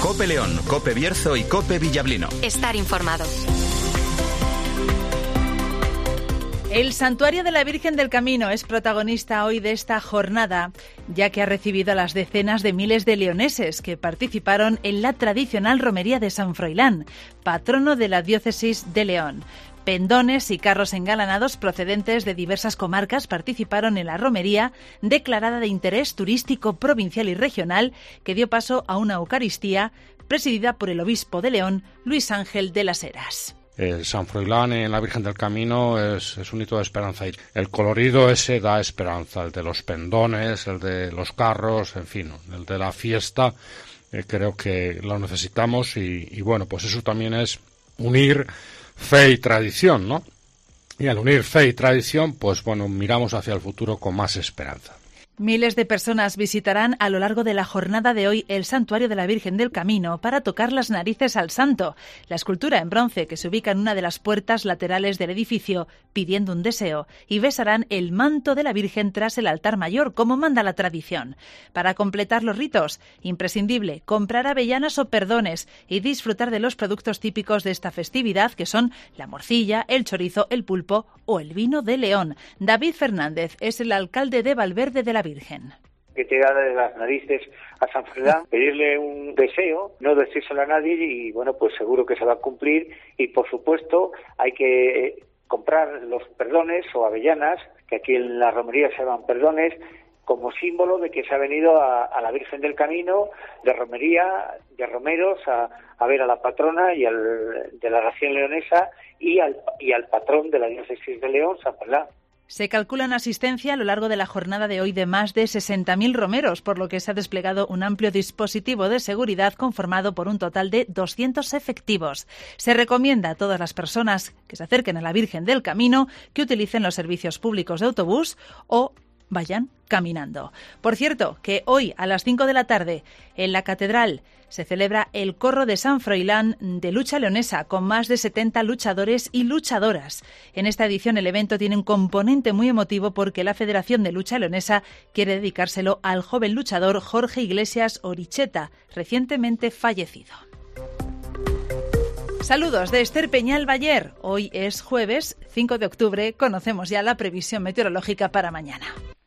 COPE León, COPE Bierzo y COPE Villablino. Estar informado. El Santuario de la Virgen del Camino es protagonista hoy de esta jornada, ya que ha recibido a las decenas de miles de leoneses que participaron en la tradicional romería de San Froilán, patrono de la diócesis de León. Pendones y carros engalanados procedentes de diversas comarcas participaron en la romería, declarada de interés turístico provincial y regional, que dio paso a una Eucaristía presidida por el obispo de León, Luis Ángel de las Heras. El San Froilán en la Virgen del Camino es un hito de esperanza. El colorido ese da esperanza, el de los pendones, el de los carros, en fin, el de la fiesta, creo que lo necesitamos y bueno, pues eso también es unir fe y tradición, ¿no? Y al unir fe y tradición, pues bueno, miramos hacia el futuro con más esperanza. Miles de personas visitarán a lo largo de la jornada de hoy el Santuario de la Virgen del Camino para tocar las narices al santo, la escultura en bronce que se ubica en una de las puertas laterales del edificio, pidiendo un deseo, y besarán el manto de la Virgen tras el altar mayor, como manda la tradición. Para completar los ritos, imprescindible comprar avellanas o perdones y disfrutar de los productos típicos de esta festividad, que son la morcilla, el chorizo, el pulpo o el vino de León. David Fernández es el alcalde de Valverde de la Virgen. Que te da de las narices a San Froilán, pedirle un deseo, no decírselo a nadie y bueno, pues seguro que se va a cumplir y por supuesto hay que comprar los perdones o avellanas, que aquí en la romería se llaman perdones, como símbolo de que se ha venido a la Virgen del Camino de romería, de romeros, a ver a la patrona de la nación leonesa y al patrón de la diócesis de León, San Froilán. Se calcula una asistencia a lo largo de la jornada de hoy de más de 60.000 romeros, por lo que se ha desplegado un amplio dispositivo de seguridad conformado por un total de 200 efectivos. Se recomienda a todas las personas que se acerquen a la Virgen del Camino que utilicen los servicios públicos de autobús o vayan caminando. Por cierto, que hoy a las 5 de la tarde en la Catedral se celebra el Corro de San Froilán de lucha leonesa con más de 70 luchadores y luchadoras. En esta edición el evento tiene un componente muy emotivo porque la Federación de Lucha Leonesa quiere dedicárselo al joven luchador Jorge Iglesias Oricheta, recientemente fallecido. Saludos de Esther Peñal Bayer. Hoy es jueves 5 de octubre. Conocemos ya la previsión meteorológica para mañana.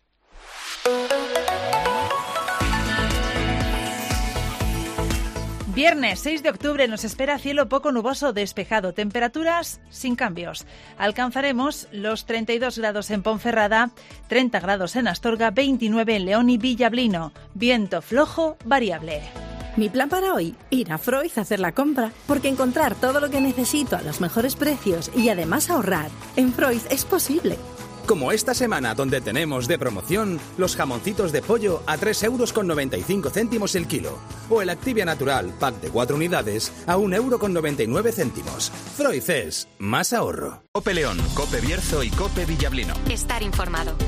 Viernes 6 de octubre nos espera cielo poco nuboso despejado, temperaturas sin cambios. Alcanzaremos los 32 grados en Ponferrada, 30 grados en Astorga, 29 en León y Villablino. Viento flojo variable. Mi plan para hoy, ir a Freud a hacer la compra, porque encontrar todo lo que necesito a los mejores precios y además ahorrar en Freud es posible. Como esta semana, donde tenemos de promoción los jamoncitos de pollo a 3,95 € el kilo. O el Activia Natural, pack de 4 unidades, a 1,99 €. Freud es más ahorro. COPE León, COPE Bierzo y COPE Villablino. Estar informado.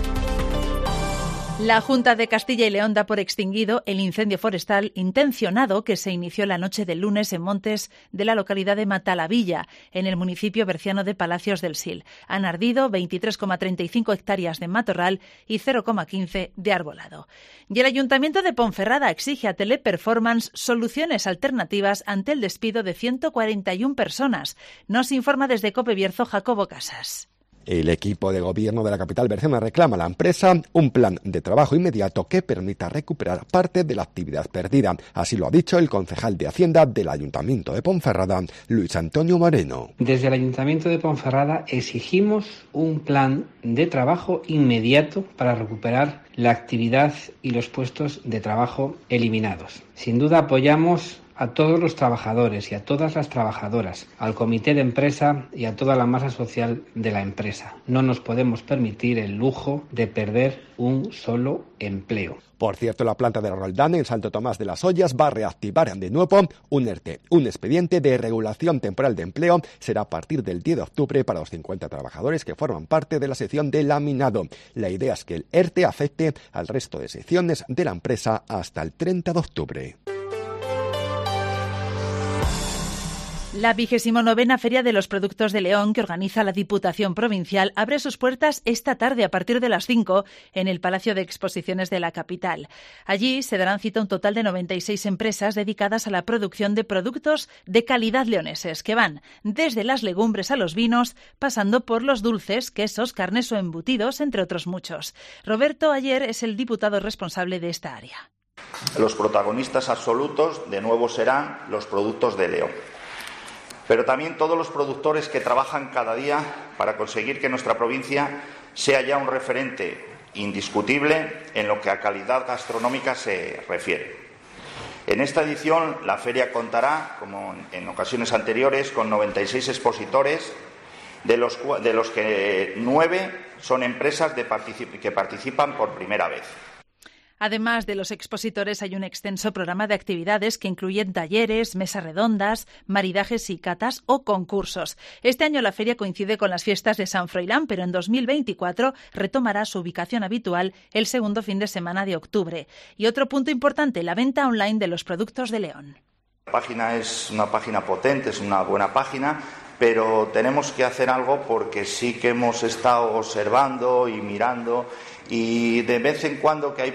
La Junta de Castilla y León da por extinguido el incendio forestal intencionado que se inició la noche del lunes en montes de la localidad de Matalavilla, en el municipio berciano de Palacios del Sil. Han ardido 23,35 hectáreas de matorral y 0,15 de arbolado. Y el Ayuntamiento de Ponferrada exige a Teleperformance soluciones alternativas ante el despido de 141 personas. Nos informa desde COPE Bierzo Jacobo Casas. El equipo de gobierno de la capital berciana reclama a la empresa un plan de trabajo inmediato que permita recuperar parte de la actividad perdida. Así lo ha dicho el concejal de Hacienda del Ayuntamiento de Ponferrada, Luis Antonio Moreno. Desde el Ayuntamiento de Ponferrada exigimos un plan de trabajo inmediato para recuperar la actividad y los puestos de trabajo eliminados. Sin duda apoyamos a todos los trabajadores y a todas las trabajadoras, al comité de empresa y a toda la masa social de la empresa. No nos podemos permitir el lujo de perder un solo empleo. Por cierto, la planta de Roldán en Santo Tomás de las Ollas va a reactivar de nuevo un ERTE. Un expediente de regulación temporal de empleo será a partir del 10 de octubre para los 50 trabajadores que forman parte de la sección de laminado. La idea es que el ERTE afecte al resto de secciones de la empresa hasta el 30 de octubre. La 29ª Feria de los Productos de León, que organiza la Diputación Provincial, abre sus puertas esta tarde a partir de las 5 en el Palacio de Exposiciones de la capital. Allí se darán cita un total de 96 empresas dedicadas a la producción de productos de calidad leoneses, que van desde las legumbres a los vinos, pasando por los dulces, quesos, carnes o embutidos, entre otros muchos. Roberto Ayer es el diputado responsable de esta área. Los protagonistas absolutos de nuevo serán los productos de León, pero también todos los productores que trabajan cada día para conseguir que nuestra provincia sea ya un referente indiscutible en lo que a calidad gastronómica se refiere. En esta edición la feria contará, como en ocasiones anteriores, con 96 expositores, de los que 9 son empresas que participan por primera vez. Además de los expositores, hay un extenso programa de actividades que incluyen talleres, mesas redondas, maridajes y catas o concursos. Este año la feria coincide con las fiestas de San Froilán, pero en 2024 retomará su ubicación habitual el segundo fin de semana de octubre. Y otro punto importante, la venta online de los productos de León. La página es una página potente, es una buena página, pero tenemos que hacer algo porque sí que hemos estado observando y mirando, y de vez en cuando que hay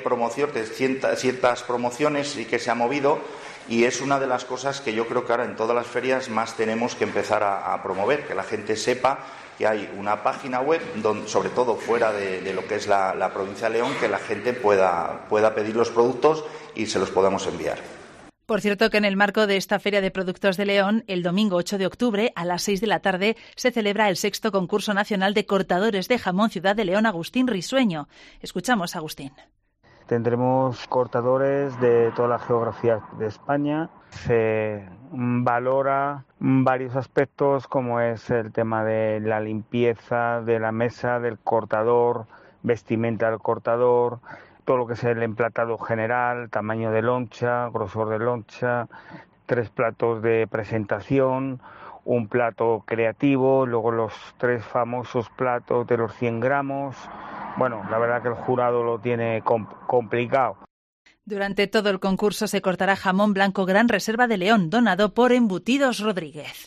ciertas promociones y que se ha movido, y es una de las cosas que yo creo que ahora en todas las ferias más tenemos que empezar a promover, que la gente sepa que hay una página web, donde, sobre todo fuera de lo que es la provincia de León, que la gente pueda pedir los productos y se los podamos enviar. Por cierto, que en el marco de esta Feria de Productos de León, el domingo 8 de octubre, a las 6 de la tarde, se celebra el 6º Concurso Nacional de Cortadores de Jamón Ciudad de León Agustín Risueño. Escuchamos a Agustín. Tendremos cortadores de toda la geografía de España. Se valora varios aspectos, como es el tema de la limpieza de la mesa, del cortador, vestimenta del cortador, todo lo que es el emplatado general, tamaño de loncha, grosor de loncha, 3 platos de presentación, un plato creativo, luego los 3 famosos platos de los 100 gramos. Bueno, la verdad que el jurado lo tiene complicado. Durante todo el concurso se cortará jamón blanco Gran Reserva de León, donado por Embutidos Rodríguez.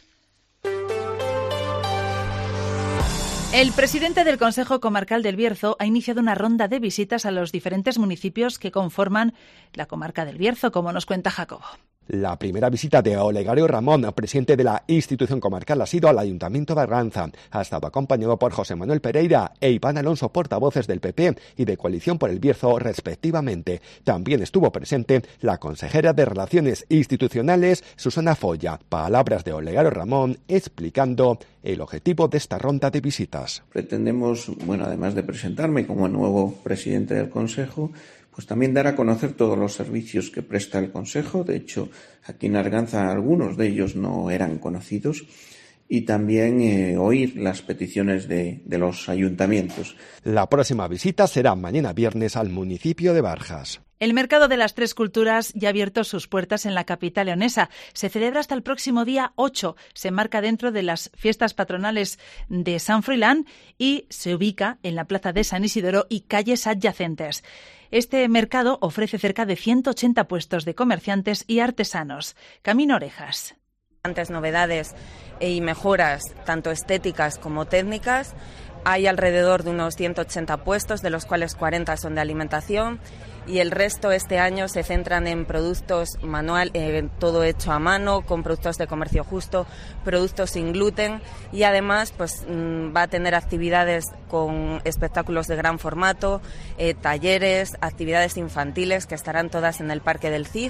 El presidente del Consejo Comarcal del Bierzo ha iniciado una ronda de visitas a los diferentes municipios que conforman la comarca del Bierzo, como nos cuenta Jacobo. La primera visita de Olegario Ramón, presidente de la institución comarcal, ha sido al Ayuntamiento de Arganza. Ha estado acompañado por José Manuel Pereira e Iván Alonso, portavoces del PP y de Coalición por el Bierzo, respectivamente. También estuvo presente la consejera de Relaciones Institucionales, Susana Folla. Palabras de Olegario Ramón explicando el objetivo de esta ronda de visitas. Pretendemos, además de presentarme como nuevo presidente del Consejo, pues también dar a conocer todos los servicios que presta el Consejo. De hecho, aquí en Arganza algunos de ellos no eran conocidos. Y también oír las peticiones de los ayuntamientos. La próxima visita será mañana viernes al municipio de Barjas. El Mercado de las Tres Culturas ya ha abierto sus puertas en la capital leonesa. Se celebra hasta el próximo día 8. Se enmarca dentro de las fiestas patronales de San Froilán y se ubica en la plaza de San Isidoro y calles adyacentes. Este mercado ofrece cerca de 180 puestos de comerciantes y artesanos. Camino Orejas. Novedades y mejoras tanto estéticas como técnicas. Hay alrededor de unos 180 puestos, de los cuales 40 son de alimentación, y el resto este año se centran en productos manual, todo hecho a mano, con productos de comercio justo, productos sin gluten, y además va a tener actividades con espectáculos de gran formato, talleres, actividades infantiles que estarán todas en el Parque del Cid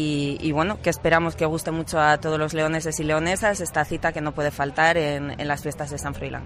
y que esperamos que guste mucho a todos los leoneses y leonesas esta cita que no puede faltar en las fiestas de San Froilán.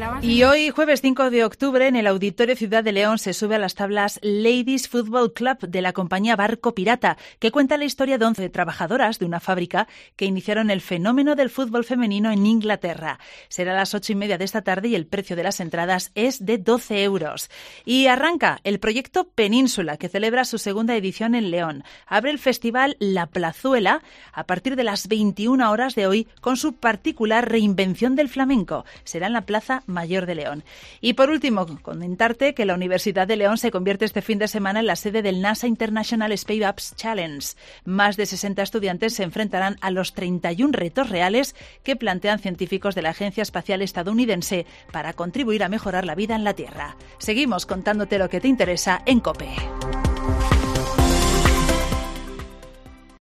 Y hoy, jueves 5 de octubre, en el Auditorio Ciudad de León se sube a las tablas Ladies Football Club de la compañía Barco Pirata, que cuenta la historia de 11 trabajadoras de una fábrica que iniciaron el fenómeno del fútbol femenino en Inglaterra. Será a las 8:30 de esta tarde y el precio de las entradas es de 12 euros. Y arranca el proyecto Península, que celebra su segunda edición en León. Abre el festival La Plazuela a partir de las 21 horas de hoy con su particular reinvención del flamenco. Será en la Plaza Mayor de León. Y por último, comentarte que la Universidad de León se convierte este fin de semana en la sede sede del NASA International Space Apps Challenge. Más de 60 estudiantes se enfrentarán a los 31 retos reales que plantean científicos de la Agencia Espacial Estadounidense para contribuir a mejorar la vida en la Tierra. Seguimos contándote lo que te interesa en COPE.